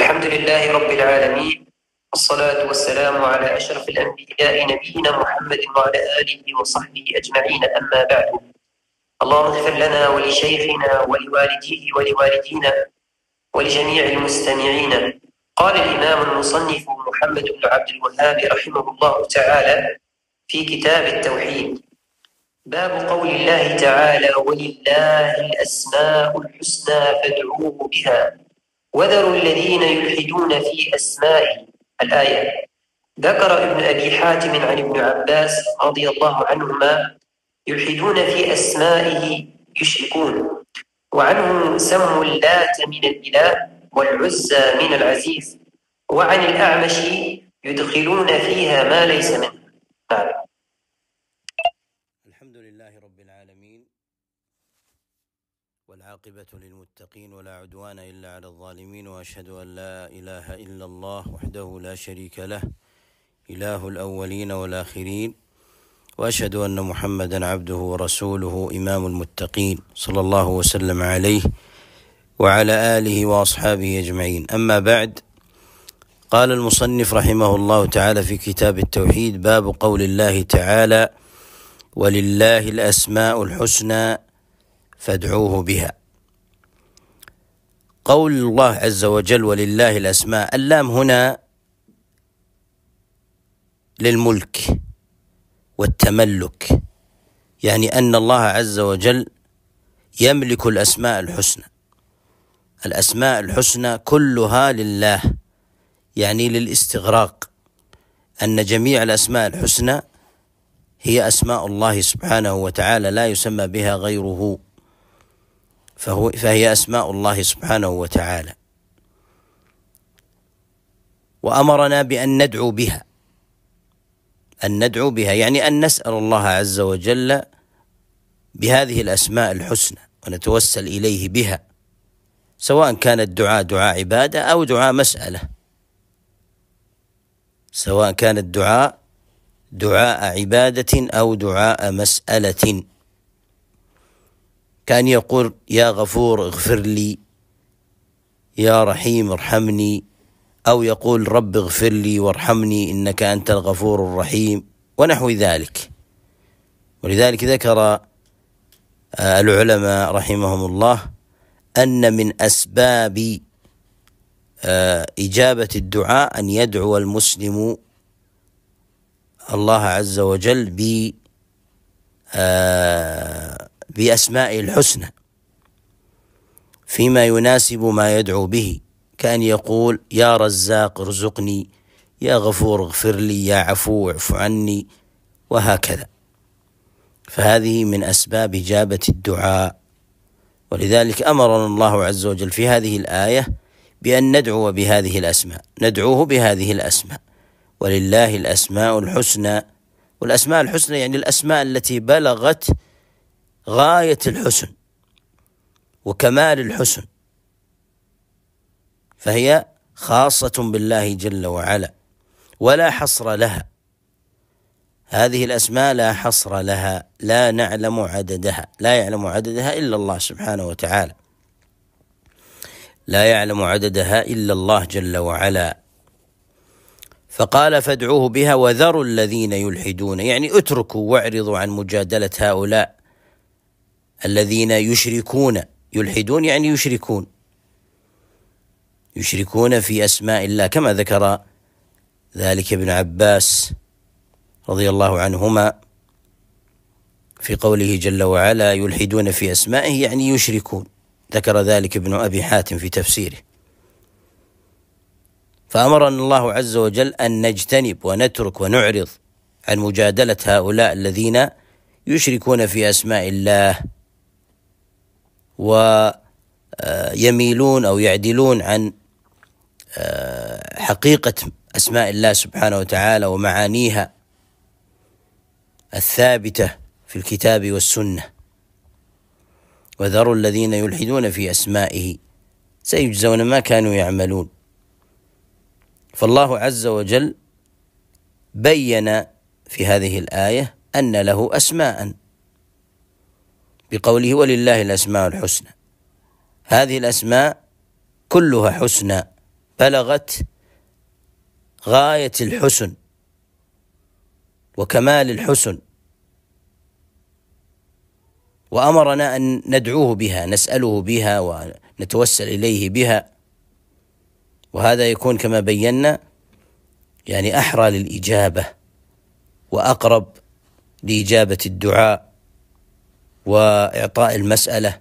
الحمد لله رب العالمين، والصلاة والسلام على أشرف الأنبياء نبينا محمد وعلى آله وصحبه أجمعين، أما بعد. اللهم اغفر لنا ولشيخنا ولوالديه ولوالدينا ولجميع المستمعين. قال الإمام المصنف محمد بن عبد الوهاب رحمه الله تعالى في كتاب التوحيد: باب قول الله تعالى: ولله الأسماء الحسنى فادعوه بها وذروا الذين يلحدون في أسمائه. الآية. ذكر ابن أبي حاتم عن ابن عباس رضي الله عنهما: يلحدون في أسمائه يشركون. وعنه: سموا اللات من الإله والعزى من العزيز. وعن الأعمش: يدخلون فيها ما ليس منه. نعم. الحمد لله رب العالمين، والعاقبة للمتقين ولا عدوان إلا على الظالمين، وأشهد أن لا إله إلا الله وحده لا شريك له، إله الأولين والآخرين، وأشهد أن محمدا عبده ورسوله إمام المتقين، صلى الله وسلم عليه وعلى آله وأصحابه أجمعين. أما بعد، قال المصنف رحمه الله تعالى في كتاب التوحيد: باب قول الله تعالى: ولله الأسماء الحسنى فادعوه بها. قول الله عز وجل: ولله الأسماء، اللام هنا للملك والتملك، يعني أن الله عز وجل يملك الأسماء الحسنى. الأسماء الحسنى كلها لله، يعني للاستغراق، أن جميع الأسماء الحسنى هي أسماء الله سبحانه وتعالى، لا يسمى بها غيره، فهي أسماء الله سبحانه وتعالى. وأمرنا بأن ندعو بها، أن ندعو بها يعني أن نسأل الله عز وجل بهذه الأسماء الحسنى ونتوسل إليه بها، سواء كان الدعاء دعاء عبادة أو دعاء مسألة، سواء كان الدعاء دعاء عبادة أو دعاء مسألة، كان يقول: يا غفور اغفر لي، يا رحيم ارحمني، أو يقول: رب اغفر لي وارحمني إنك أنت الغفور الرحيم، ونحو ذلك. ولذلك ذكر العلماء رحمهم الله أن من أسباب إجابة الدعاء أن يدعو المسلم الله عز وجل بأسمائه الحسنى فيما يناسب ما يدعو به، كان يقول: يا رزاق ارزقني، يا غفور اغفر لي، يا عفو اعف عني، وهكذا. فهذه من أسباب إجابة الدعاء. ولذلك أمرنا الله عز وجل في هذه الآية بأن ندعو بهذه الأسماء، ندعوه بهذه الأسماء: ولله الأسماء الحسنى. والأسماء الحسنى يعني الأسماء التي بلغت غاية الحسن وكمال الحسن، فهي خاصة بالله جل وعلا ولا حصر لها. هذه الأسماء لا حصر لها، لا نعلم عددها، لا يعلم عددها إلا الله سبحانه وتعالى، لا يعلم عددها إلا الله جل وعلا. فقال: فادعوه بها وذروا الذين يلحدون، يعني اتركوا واعرضوا عن مجادلة هؤلاء الذين يشركون. يلحدون يعني يشركون في أسماء الله، كما ذكر ذلك ابن عباس رضي الله عنهما في قوله جل وعلا: يلحدون في أسمائه، يعني يشركون. ذكر ذلك ابن أبي حاتم في تفسيره. فأمرنا الله عز وجل أن نجتنب ونترك ونعرض عن مجادلة هؤلاء الذين يشركون في أسماء الله ويميلون أو يعدلون عن حقيقة أسماء الله سبحانه وتعالى ومعانيها الثابتة في الكتاب والسنة. وذروا الذين يلحدون في أسمائه سيجزون ما كانوا يعملون. فالله عز وجل بين في هذه الآية أن له أسماء بقوله: ولله الأسماء الحسنى. هذه الأسماء كلها حسنى بلغت غاية الحسن وكمال الحسن، وأمرنا أن ندعوه بها، نسأله بها ونتوسل إليه بها، وهذا يكون كما بينا يعني أحرى للإجابة وأقرب لإجابة الدعاء وإعطاء المسألة.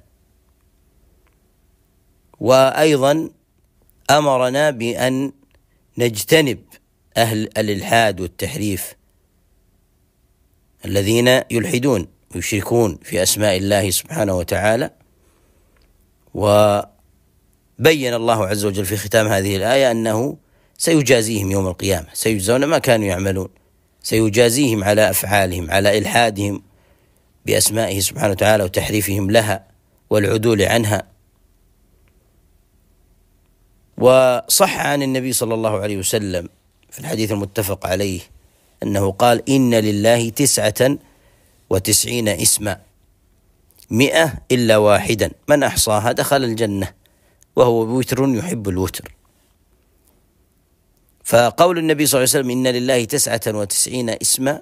وأيضا أمرنا بأن نجتنب أهل الإلحاد والتحريف الذين يلحدون ويشركون في أسماء الله سبحانه وتعالى. وبين الله عز وجل في ختام هذه الآية أنه سيجازيهم يوم القيامة، سيجزون ما كانوا يعملون، سيجازيهم على أفعالهم، على إلحادهم بأسمائه سبحانه وتعالى وتحريفهم لها والعدول عنها. وصح عن النبي صلى الله عليه وسلم في الحديث المتفق عليه أنه قال: إن لله 99 اسما 100 إلا واحدا من أحصاها دخل الجنة وهو وتر يحب الوتر. فقول النبي صلى الله عليه وسلم إن لله 99 اسما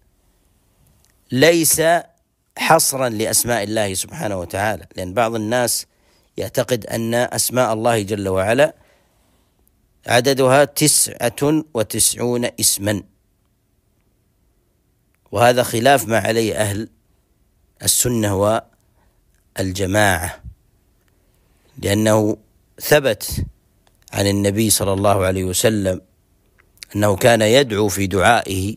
ليس حصرا لأسماء الله سبحانه وتعالى، لأن بعض الناس يعتقد أن أسماء الله جل وعلا عددها 99 اسما، وهذا خلاف ما عليه أهل السنة والجماعة، لأنه ثبت عن النبي صلى الله عليه وسلم أنه كان يدعو في دعائه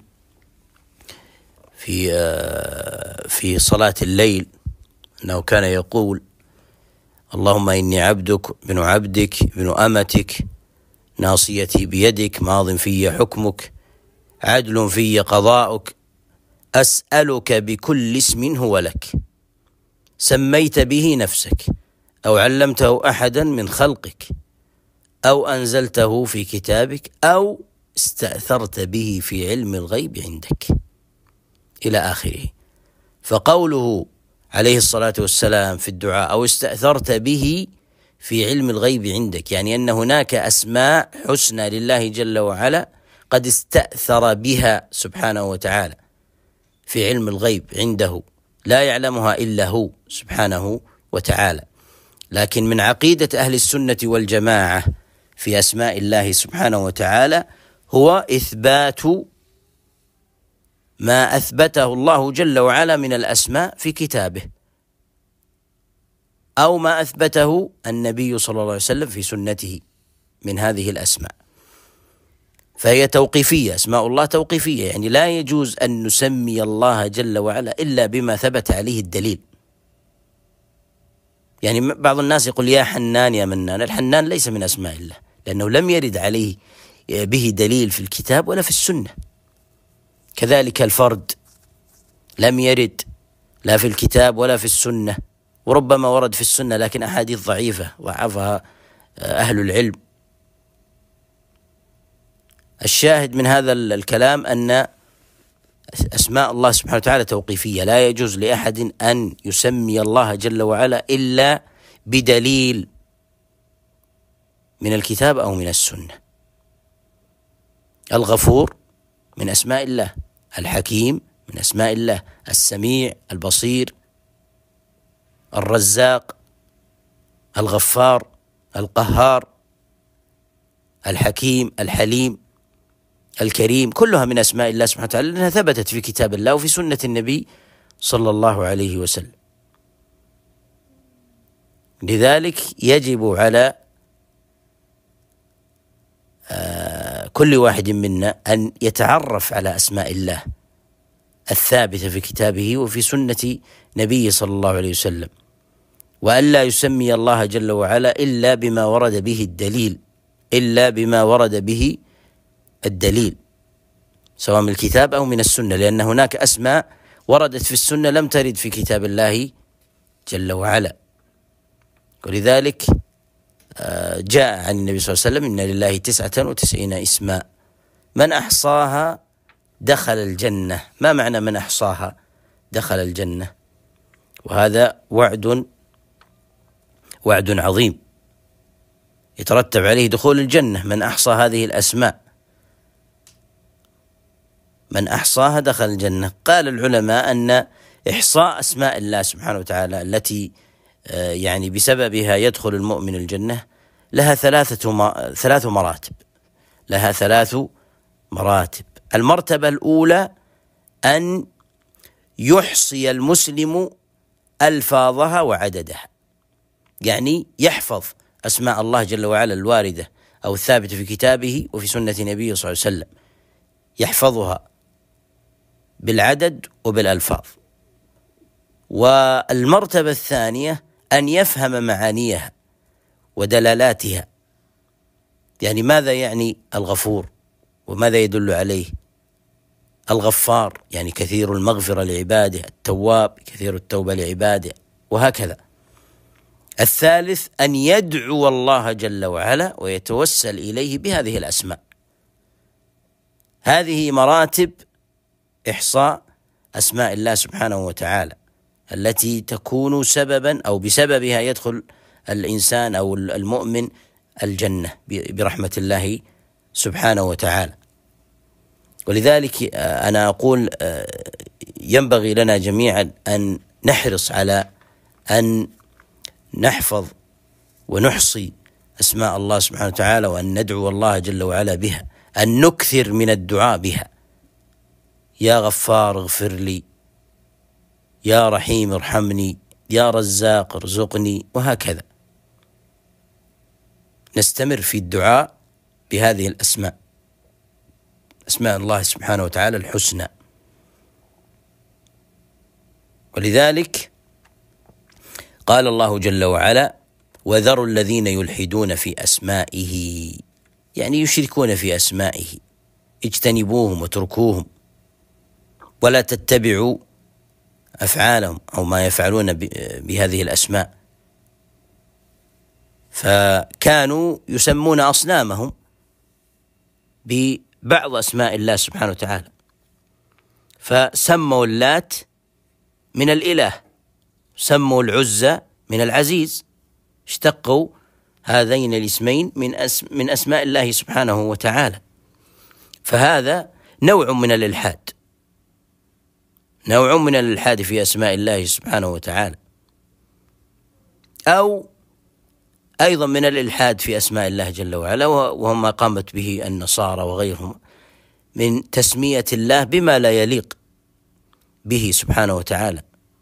في صلاة الليل، أنه كان يقول: اللهم إني عبدك ابن عبدك ابن أمتك ناصيتي بيدك ماض في حكمك عدل في قضاؤك أسألك بكل اسم هو لك سميت به نفسك أو علمته أحدا من خلقك أو أنزلته في كتابك أو استأثرت به في علم الغيب عندك، إلى آخره. فقوله عليه الصلاة والسلام في الدعاء أو استأثرت به في علم الغيب عندك، يعني أن هناك أسماء حسنى لله جل وعلا قد استأثر بها سبحانه وتعالى في علم الغيب عنده، لا يعلمها إلا هو سبحانه وتعالى. لكن من عقيدة أهل السنة والجماعة في أسماء الله سبحانه وتعالى هو إثبات ما أثبته الله جل وعلا من الأسماء في كتابه، أو ما أثبته النبي صلى الله عليه وسلم في سنته من هذه الأسماء. فهي توقيفية، أسماء الله توقيفية، يعني لا يجوز أن نسمي الله جل وعلا إلا بما ثبت عليه الدليل. يعني بعض الناس يقول يا حنان يا منان، الحنان ليس من أسماء الله، لأنه لم يرد عليه به دليل في الكتاب ولا في السنة. كذلك الفرد لم يرد لا في الكتاب ولا في السنة، وربما ورد في السنة لكن أحاديث ضعيفة ضعفها أهل العلم. الشاهد من هذا الكلام أن أسماء الله سبحانه وتعالى توقيفية، لا يجوز لأحد أن يسمي الله جل وعلا إلا بدليل من الكتاب أو من السنة. الغفور من أسماء الله، الحكيم من أسماء الله، السميع البصير الرزاق الغفار القهار الحكيم الحليم الكريم، كلها من أسماء الله سبحانه وتعالى لأنها ثبتت في كتاب الله وفي سنة النبي صلى الله عليه وسلم. لذلك يجب على كل واحد منا أن يتعرف على أسماء الله الثابتة في كتابه وفي سنة نبيه صلى الله عليه وسلم، وأن لا يسمي الله جل وعلا إلا بما ورد به الدليل سواء من الكتاب أو من السنة، لأن هناك أسماء وردت في السنة لم ترد في كتاب الله جل وعلا. ولذلك جاء عن النبي صلى الله عليه وسلم إن لله 99 اسما من أحصاها دخل الجنة. ما معنى من أحصاها دخل الجنة؟ وهذا وعد عظيم، يترتب عليه دخول الجنة. من أحصى هذه الأسماء، من أحصاها دخل الجنة. قال العلماء أن إحصاء أسماء الله سبحانه وتعالى التي يعني بسببها يدخل المؤمن الجنة لها ثلاث مراتب. لها 3 مراتب. المرتبة الأولى أن يحصي المسلم ألفاظها وعددها، يعني يحفظ أسماء الله جل وعلا الواردة أو الثابتة في كتابه وفي سنة نبيه صلى الله عليه وسلم، يحفظها بالعدد وبالألفاظ. والمرتبة الثانية أن يفهم معانيها ودلالاتها، يعني ماذا يعني الغفور وماذا يدل عليه، الغفار يعني كثير المغفرة لعباده، التواب كثير التوبة لعباده، وهكذا. الثالث أن يدعو الله جل وعلا ويتوسل إليه بهذه الأسماء. هذه مراتب إحصاء أسماء الله سبحانه وتعالى التي تكون سببا أو بسببها يدخل الإنسان أو المؤمن الجنة برحمة الله سبحانه وتعالى. ولذلك أنا أقول ينبغي لنا جميعا أن نحرص على أن نحفظ ونحصي أسماء الله سبحانه وتعالى، وأن ندعو الله جل وعلا بها، أن نكثر من الدعاء بها. يا غفار اغفر لي، يا رحيم ارحمني، يا رزاق ارزقني، وهكذا. نستمر في الدعاء بهذه الأسماء، أسماء الله سبحانه وتعالى الحسنى. ولذلك قال الله جل وعلا: وذروا الذين يلحدون في أسمائه، يعني يشركون في أسمائه، اجتنبوهم وتركوهم، ولا تتبعوا أفعالهم أو ما يفعلون بهذه الأسماء. فكانوا يسمون أصنامهم ببعض أسماء الله سبحانه وتعالى، فسموا اللات من الإله، سموا العزى من العزيز، اشتقوا هذين الاسمين من أسماء الله سبحانه وتعالى. فهذا نوع من الإلحاد، نوع من الإلحاد في أسماء الله سبحانه وتعالى. أو أيضا من الإلحاد في أسماء الله جل وعلا، وهم ما قامت به النصارى وغيرهم من تسمية الله بما لا يليق به سبحانه وتعالى.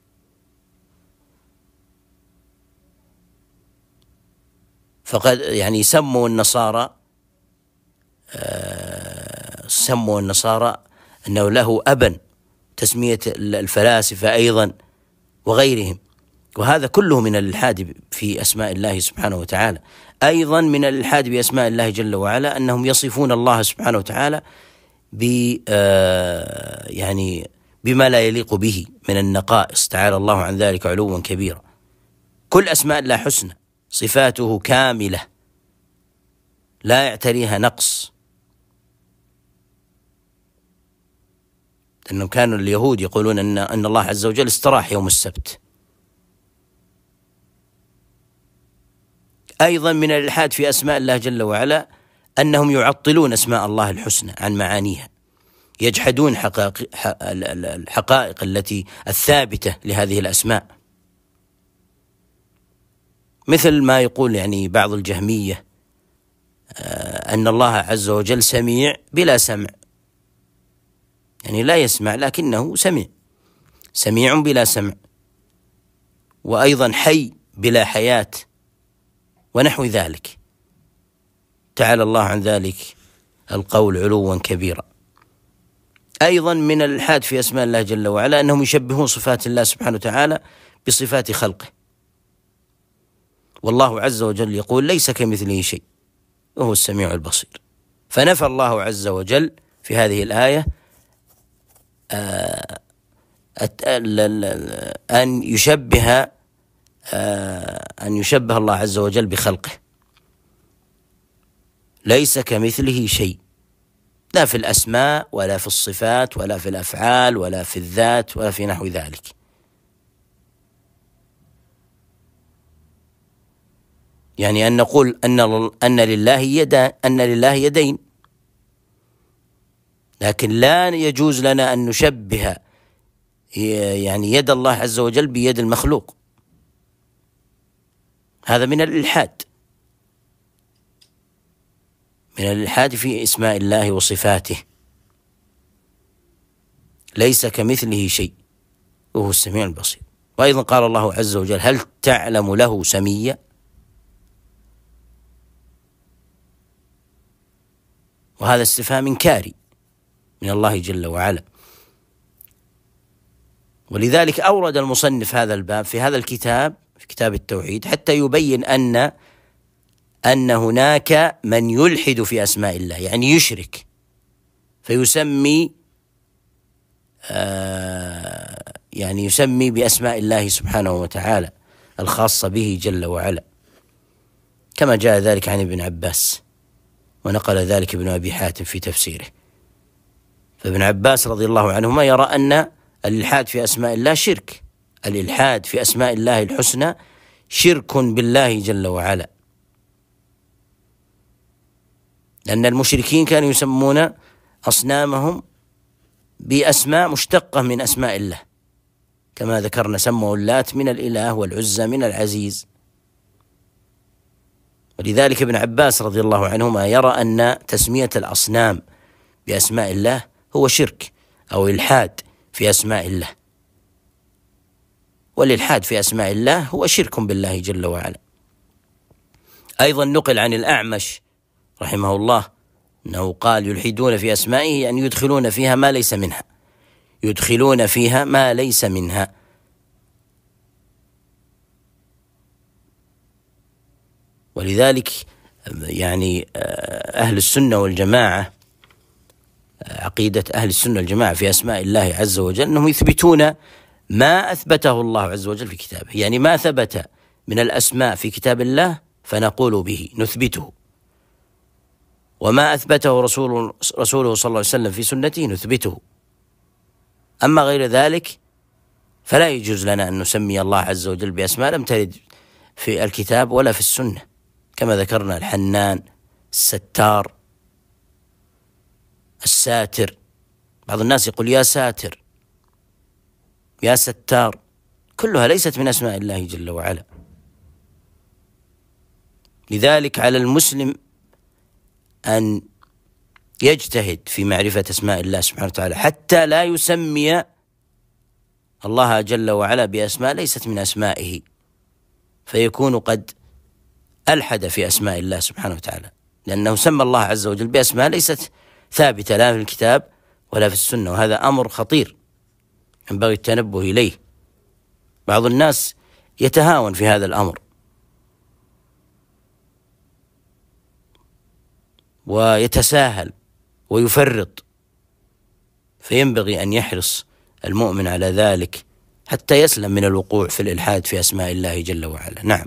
فقد يعني سموا النصارى أنه له أبا، تسمية الفلاسفة أيضا وغيرهم، وهذا كله من الإلحاد في أسماء الله سبحانه وتعالى. أيضا من الإلحاد بأسماء الله جل وعلا أنهم يصفون الله سبحانه وتعالى يعني بما لا يليق به من النقائص، تعالى الله عن ذلك علوا كبيرا. كل أسماء الله حسنى، صفاته كاملة لا يعتريها نقص. لأنهم كانوا اليهود يقولون أن الله عز وجل استراح يوم السبت. أيضا من الإلحاد في أسماء الله جل وعلا أنهم يعطلون أسماء الله الحسنى عن معانيها، يجحدون الحقائق التي الثابتة لهذه الأسماء، مثل ما يقول يعني بعض الجهمية أن الله عز وجل سميع بلا سمع، يعني لا يسمع لكنه سميع بلا سمع، وأيضا حي بلا حياة، ونحو ذلك. تعالى الله عن ذلك القول علوا كبيرا. أيضا من الإلحاد في أسماء الله جل وعلا أنهم يشبهون صفات الله سبحانه وتعالى بصفات خلقه، والله عز وجل يقول: ليس كمثله شيء وهو السميع البصير. فنفى الله عز وجل في هذه الآية أن يشبه الله عز وجل بخلقه، ليس كمثله شيء، لا في الأسماء ولا في الصفات ولا في الأفعال ولا في الذات ولا في نحو ذلك. يعني أن نقول أن لله يدين، لكن لا يجوز لنا أن نشبه يعني يد الله عز وجل بيد المخلوق، هذا من الإلحاد، من الإلحاد في اسماء الله وصفاته. ليس كمثله شيء وهو السميع البصير. وأيضا قال الله عز وجل: هل تعلم له سميا؟ وهذا استفهام إنكاري من الله جل وعلا. ولذلك أورد المصنف هذا الباب في هذا الكتاب، في كتاب التوحيد، حتى يبين أن هناك من يلحد في أسماء الله، يعني يشرك فيسمي يعني يسمي بأسماء الله سبحانه وتعالى الخاصة به جل وعلا، كما جاء ذلك عن ابن عباس، ونقل ذلك ابن أبي حاتم في تفسيره. فابن عباس رضي الله عنهما يرى أن الإلحاد في أسماء الله شرك، الإلحاد في أسماء الله الحسنى شرك بالله جل وعلا، لأن المشركين كانوا يسمون أصنامهم بأسماء مشتقة من أسماء الله، كما ذكرنا سموا اللات من الإله والعزى من العزيز. ولذلك ابن عباس رضي الله عنهما يرى أن تسمية الأصنام بأسماء الله هو شرك أو إلحاد في أسماء الله، والإلحاد في أسماء الله هو شرك بالله جل وعلا. أيضا نقل عن الأعمش رحمه الله أنه قال: يلحدون في أسمائه، يعني يدخلون فيها ما ليس منها، يدخلون فيها ما ليس منها. ولذلك يعني أهل السنة والجماعة، عقيدة أهل السنة والجماعة في أسماء الله عز وجل أنهم يثبتون ما أثبته الله عز وجل في كتابه، يعني ما ثبت من الأسماء في كتاب الله فنقول به نثبته، وما أثبته رسوله صلى الله عليه وسلم في سنته نثبته. أما غير ذلك فلا يجوز لنا أن نسمي الله عز وجل بأسماء لم ترد في الكتاب ولا في السنة، كما ذكرنا: الحنان، الستار، الساتر. بعض الناس يقول يا ساتر، يا ستار، كلها ليست من أسماء الله جل وعلا. لذلك على المسلم أن يجتهد في معرفة أسماء الله سبحانه وتعالى حتى لا يسمي الله جل وعلا بأسماء ليست من أسمائه، فيكون قد ألحد في أسماء الله سبحانه وتعالى، لأنه سمى الله عز وجل بأسماء ليست ثابتة لا في الكتاب ولا في السنة، وهذا أمر خطير ينبغي التنبه إليه. بعض الناس يتهاون في هذا الأمر ويتساهل ويفرط، فينبغي أن يحرص المؤمن على ذلك حتى يسلم من الوقوع في الإلحاد في أسماء الله جل وعلا. نعم.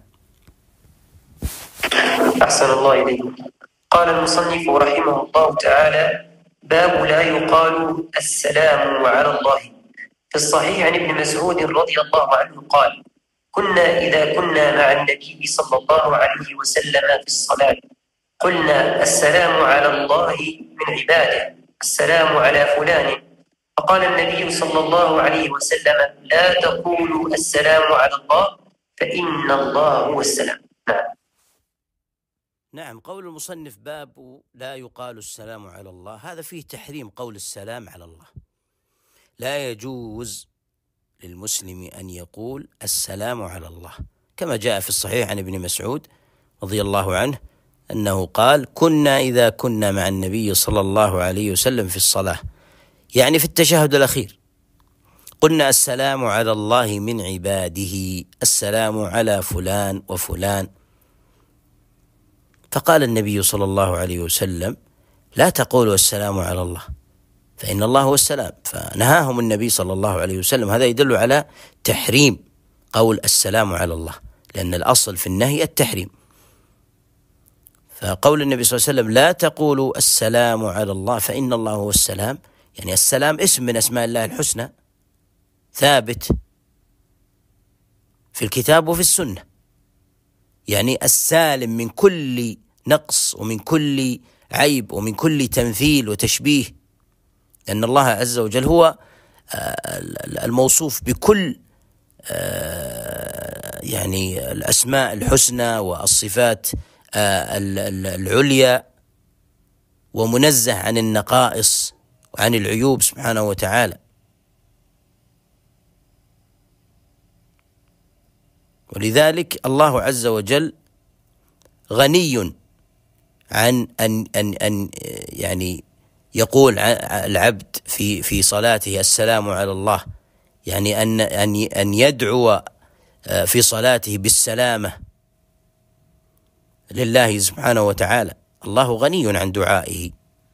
أحسن الله إليكم. قال المصنف رحمه الله تعالى: باب لا يقال السلام على الله. في الصحيح عن ابن مسعود رضي الله عنه قال: كنا إذا كنا مع النبي صلى الله عليه وسلم في الصلاة قلنا: السلام على الله من عباده، السلام على فلان. فقال النبي صلى الله عليه وسلم: لا تقولوا السلام على الله فإن الله هو السلام. نعم. قول المصنف باب لا يقال السلام على الله، هذا فيه تحريم قول السلام على الله. لا يجوز للمسلم أن يقول السلام على الله، كما جاء في الصحيح عن ابن مسعود رضي الله عنه أنه قال: كنا إذا كنا مع النبي صلى الله عليه وسلم في الصلاة، يعني في التشهد الأخير، قلنا: السلام على الله من عباده، السلام على فلان وفلان. فقال النبي صلى الله عليه وسلم: لا تقولوا السلام على الله فإن الله هو السلام. فنهاهم النبي صلى الله عليه وسلم. هذا يدل على تحريم قول السلام على الله، لأن الأصل في النهي التحريم. فقول النبي صلى الله عليه وسلم: لا تقولوا السلام على الله فإن الله هو السلام، يعني السلام اسم من أسماء الله الحسنى ثابت في الكتاب وفي السنة، يعني السالم من كل نقص ومن كل عيب ومن كل تمثيل وتشبيه، لأن الله عز وجل هو الموصوف بكل يعني الأسماء الحسنى والصفات العليا، ومنزه عن النقائص وعن العيوب سبحانه وتعالى. ولذلك الله عز وجل غني عن أن يعني يقول العبد في صلاته السلام على الله، يعني أن يدعو في صلاته بالسلامة لله سبحانه وتعالى. الله غني عن دعائه،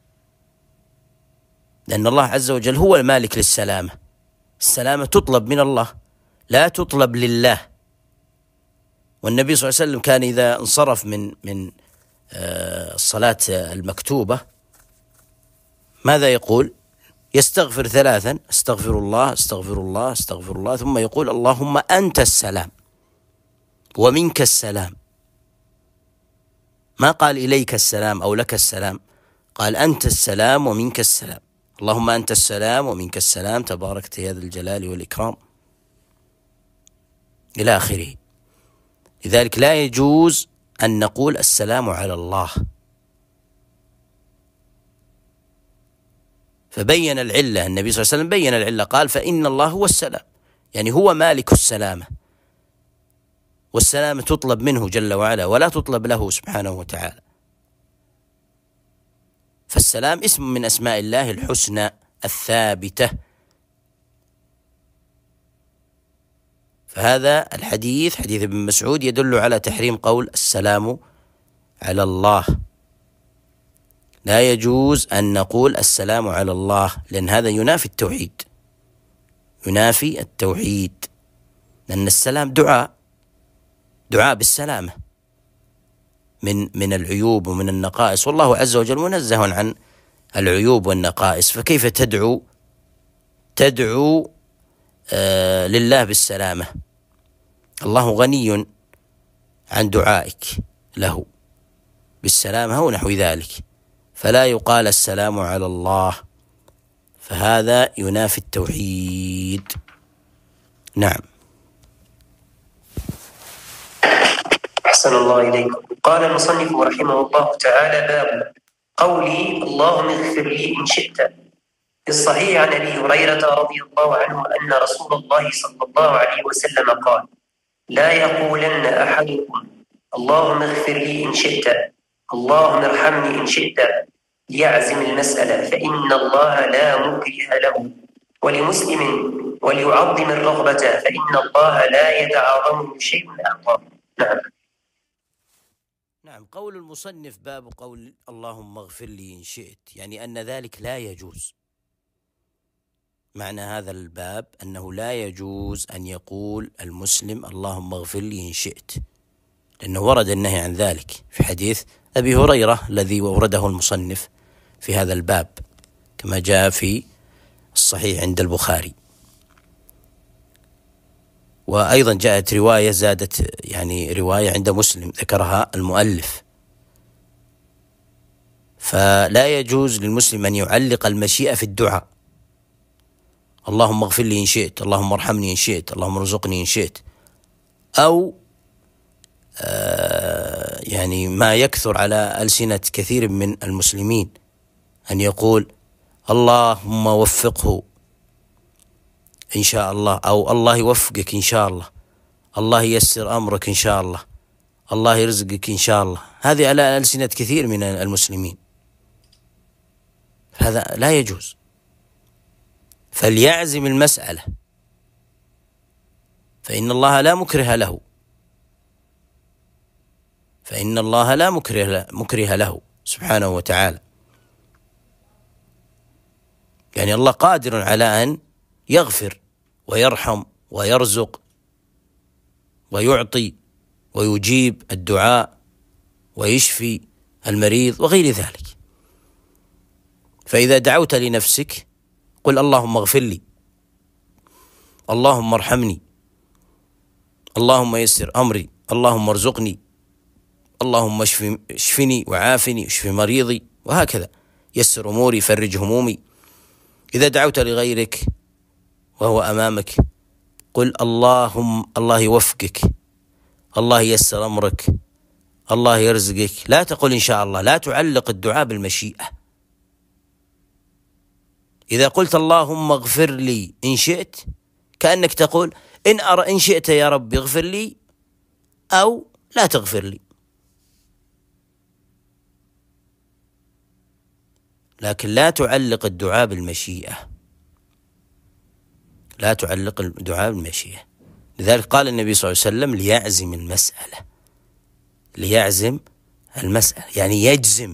لأن الله عز وجل هو المالك للسلامة. السلامة تطلب من الله لا تطلب لله. والنبي صلى الله عليه وسلم كان إذا انصرف من الصلاة المكتوبة ماذا يقول؟ يستغفر 3: استغفر الله استغفر الله استغفر الله، ثم يقول اللهم أنت السلام ومنك السلام. ما قال إليك السلام أو لك السلام، قال أنت السلام ومنك السلام. اللهم أنت السلام ومنك السلام تباركت يا ذا الجلال والإكرام إلى آخره. لذلك لا يجوز أن نقول السلام على الله. فبين العلة، النبي صلى الله عليه وسلم بين العلة، قال فإن الله هو السلام، يعني هو مالك السلامة، والسلامة تطلب منه جل وعلا ولا تطلب له سبحانه وتعالى. فالسلام اسم من أسماء الله الحسنى الثابتة. فهذا الحديث حديث ابن مسعود يدل على تحريم قول السلام على الله. لا يجوز أن نقول السلام على الله، لأن هذا ينافي التوحيد، ينافي التوحيد، لأن السلام دعاء بالسلامة من العيوب ومن النقائص، والله عز وجل منزه عن العيوب والنقائص. فكيف تدعو لله بالسلامة؟ الله غني عن دعائك له بالسلامة ونحو ذلك، فلا يقال السلام على الله، فهذا ينافي التوحيد. نعم. أحسن الله إليكم. قال المصنف رحمه الله تعالى: باب قولي اللهم اغفر لي إن شئت. في الصحيح عن أبي هريرة رضي الله عنه أن رسول الله صلى الله عليه وسلم قال: لا يقولن أحدكم اللهم اغفر لي إن شئت، اللهم ارحمني إن شئت، ليعزم المسألة، فإن الله لا مكره له. ولمسلم: وليعظم الرغبة، فإن الله لا يتعاظمه شيء أعظم. نعم. قول المصنف باب قول اللهم اغفر لي إن شئت، يعني أن ذلك لا يجوز. معنى هذا الباب أنه لا يجوز أن يقول المسلم اللهم اغفر لي إن شئت، لأنه ورد النهي عن ذلك في حديث أبي هريرة الذي ورده المصنف في هذا الباب، كما جاء في الصحيح عند البخاري. وأيضا جاءت رواية زادت، يعني رواية عند مسلم ذكرها المؤلف. فلا يجوز للمسلم أن يعلق المشيئة في الدعاء، اللهم اغفر لي إن شئت، اللهم ارحمني إن شئت، اللهم ارزقني إن شئت، أو يعني ما يكثر على ألسنة كثير من المسلمين أن يقول اللهم وفقه إن شاء الله، أو الله يوفقك إن شاء الله، الله ييسر أمرك إن شاء الله، الله يرزقك إن شاء الله. هذه على ألسنة كثير من المسلمين، هذا لا يجوز. فليعزم المسألة، فإن الله لا مكره له، فإن الله لا مكره له سبحانه وتعالى. يعني الله قادر على أن يغفر ويرحم ويرزق ويعطي ويجيب الدعاء ويشفي المريض وغير ذلك. فإذا دعوت لنفسك قل اللهم اغفر لي، اللهم ارحمني، اللهم يسر أمري، اللهم ارزقني، اللهم اشفني وعافني، اشف مريضي، وهكذا. يسر أموري، فرج همومي. إذا دعوت لغيرك وهو أمامك قل الله يوفقك، الله ييسر أمرك، الله يرزقك. لا تقل إن شاء الله، لا تعلق الدعاء بالمشيئة. إذا قلت اللهم اغفر لي إن شئت، كأنك تقول إن شئت يا رب اغفر لي أو لا تغفر لي. لكن لا تعلق الدعاء بالمشيئة، لا تعلق الدعاء بالمشيئة. لذلك قال النبي صلى الله عليه وسلم ليعزم المسألة، ليعزم المسألة يعني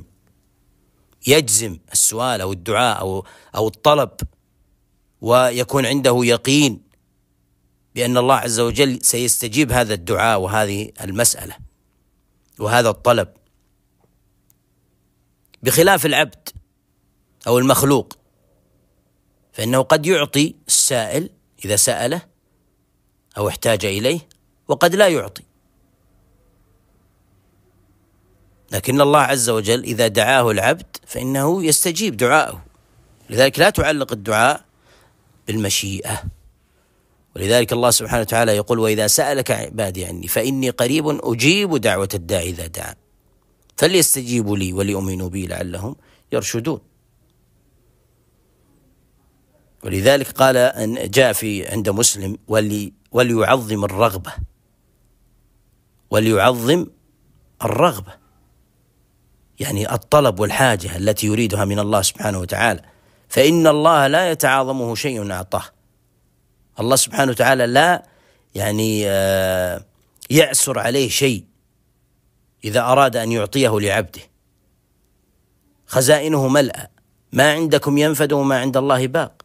يجزم السؤال أو الدعاء أو الطلب، ويكون عنده يقين بأن الله عز وجل سيستجيب هذا الدعاء وهذه المسألة وهذا الطلب، بخلاف العبد أو المخلوق، فإنه قد يعطي السائل إذا سأله أو احتاج إليه، وقد لا يعطي. لكن الله عز وجل إذا دعاه العبد فإنه يستجيب دعاءه. لذلك لا تعلق الدعاء بالمشيئة. ولذلك الله سبحانه وتعالى يقول وإذا سألك عبادي عني فإني قريب أجيب دعوة الداعي إذا دعان فليستجيبوا لي وليؤمنوا بي لعلهم يرشدون. ولذلك قال أن جاء عند مسلم وليعظم الرغبة، وليعظم الرغبة يعني الطلب والحاجة التي يريدها من الله سبحانه وتعالى، فإن الله لا يتعاظمه شيء أعطاه. الله سبحانه وتعالى لا يعسر عليه شيء إذا أراد أن يعطيه لعبده. خزائنه ملأى، ما عندكم ينفد وما عند الله باق.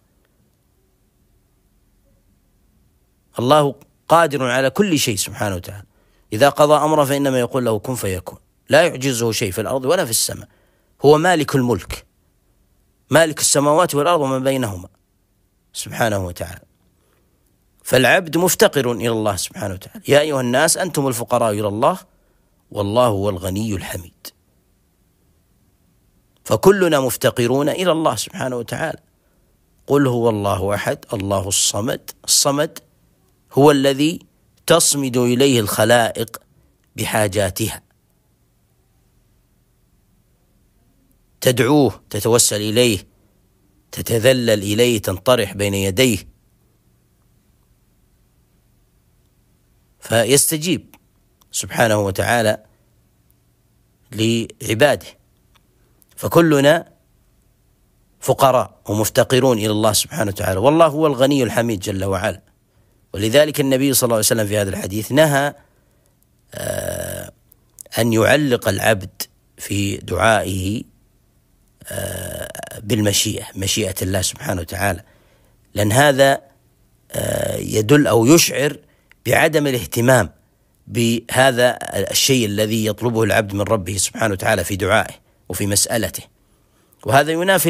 الله قادر على كل شيء سبحانه وتعالى، إذا قضى أمره فإنما يقول له كن فيكون، لا يعجزه شيء في الأرض ولا في السماء. هو مالك الملك، مالك السماوات والأرض وما بينهما سبحانه وتعالى. فالعبد مفتقر إلى الله سبحانه وتعالى. يا أيها الناس أنتم الفقراء إلى الله والله هو الغني الحميد. فكلنا مفتقرون إلى الله سبحانه وتعالى. قل هو الله أحد الله الصمد. الصمد هو الذي تصمد إليه الخلائق بحاجاتها، تدعوه، تتوسل إليه، تتذلل إليه، تنطرح بين يديه، فيستجيب سبحانه وتعالى لعباده. فكلنا فقراء ومفتقرون إلى الله سبحانه وتعالى، والله هو الغني الحميد جل وعلا. ولذلك النبي صلى الله عليه وسلم في هذا الحديث نهى أن يعلق العبد في دعائه بالمشيئة، مشيئة الله سبحانه وتعالى، لأن هذا يدل أو يشعر بعدم الاهتمام بهذا الشيء الذي يطلبه العبد من ربه سبحانه وتعالى في دعائه وفي مسألته. وهذا ينافي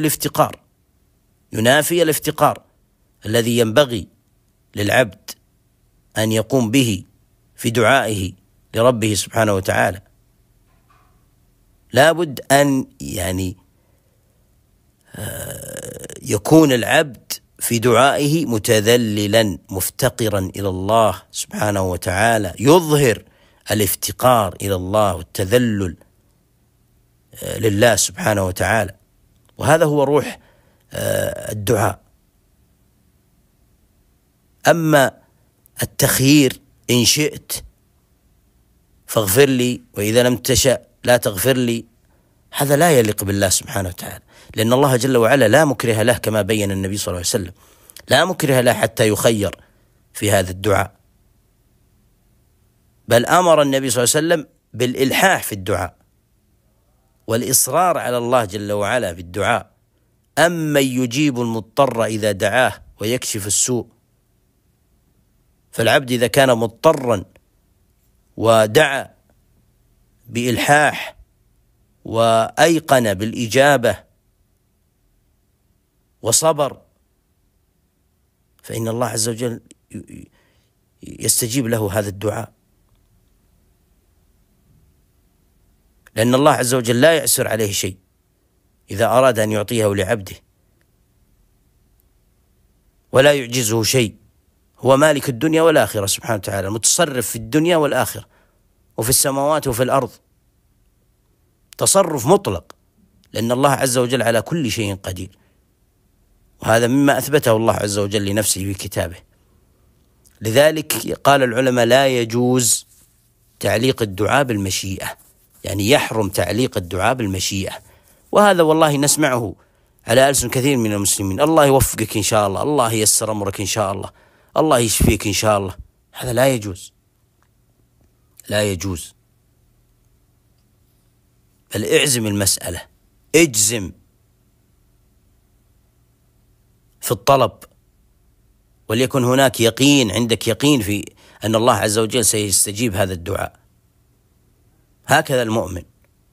الافتقار الذي ينبغي للعبد أن يقوم به في دعائه لربه سبحانه وتعالى. لابد أن يكون العبد في دعائه متذللا مفتقرا إلى الله سبحانه وتعالى، يظهر الافتقار إلى الله والتذلل لله سبحانه وتعالى. وهذا هو روح الدعاء. أما التخيير إن شئت فاغفر لي وإذا لم تشأ لا تغفر لي، هذا لا يليق بالله سبحانه وتعالى، لأن الله جل وعلا لا مكره له، كما بين النبي صلى الله عليه وسلم لا مكره له حتى يخير في هذا الدعاء، بل أمر النبي صلى الله عليه وسلم بالإلحاح في الدعاء والإصرار على الله جل وعلا بالدعاء. أمن يجيب المضطر إذا دعاه ويكشف السوء. فالعبد إذا كان مضطرا ودعا بإلحاح وأيقن بالإجابة وصبر، فإن الله عز وجل يستجيب له هذا الدعاء. لأن الله عز وجل لا يعسر عليه شيء إذا أراد أن يعطيه لعبده، ولا يعجزه شيء. هو مالك الدنيا والآخرة سبحانه وتعالى، المتصرف في الدنيا والآخرة وفي السماوات وفي الأرض، تصرف مطلق، لأن الله عز وجل على كل شيء قدير. وهذا مما أثبته الله عز وجل لنفسه في كتابه. لذلك قال العلماء لا يجوز تعليق الدعاء بالمشيئة، يعني يحرم تعليق الدعاء بالمشيئة. وهذا والله نسمعه على ألسن كثير من المسلمين: الله يوفقك إن شاء الله، الله ييسر أمرك إن شاء الله، الله يشفيك إن شاء الله. هذا لا يجوز، لا يجوز. بل اعزم المسألة، اجزم في الطلب، وليكن هناك يقين، عندك يقين في أن الله عز وجل سيستجيب هذا الدعاء. هكذا المؤمن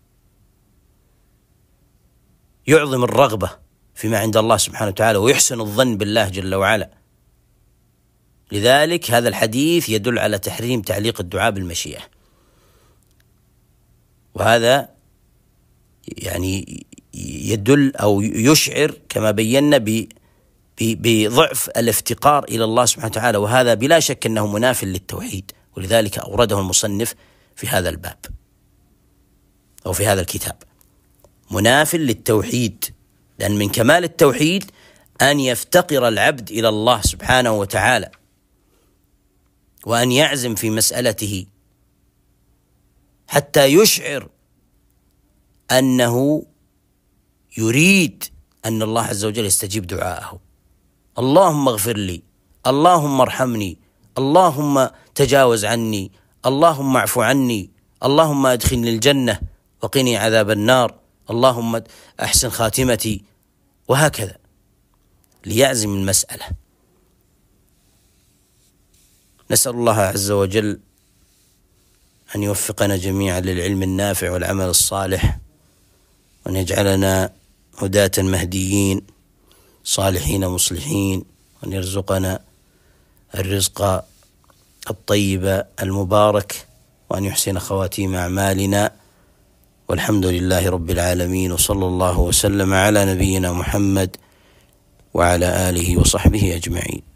يعظم الرغبة فيما عند الله سبحانه وتعالى، ويحسن الظن بالله جل وعلا. لذلك هذا الحديث يدل على تحريم تعليق الدعاء بالمشيئة، وهذا يعني يدل أو يشعر كما بينا بضعف الافتقار إلى الله سبحانه وتعالى، وهذا بلا شك أنه مناف للتوحيد، ولذلك أورده المصنف في هذا الباب أو في هذا الكتاب. مناف للتوحيد، لأن من كمال التوحيد أن يفتقر العبد إلى الله سبحانه وتعالى، وأن يعزم في مسألته حتى يشعر أنه يريد أن الله عز وجل يستجيب دعاءه. اللهم اغفر لي، اللهم ارحمني، اللهم تجاوز عني، اللهم اعف عني، اللهم ادخلني الجنة وقني عذاب النار، اللهم أحسن خاتمتي، وهكذا، ليعزم المسألة. نسأل الله عز وجل أن يوفقنا جميعا للعلم النافع والعمل الصالح، وأن يجعلنا هداة مهديين صالحين مصلحين، وأن يرزقنا الرزق الطيب المبارك، وأن يحسن خواتيم أعمالنا. والحمد لله رب العالمين، وصلى الله وسلم على نبينا محمد وعلى آله وصحبه أجمعين.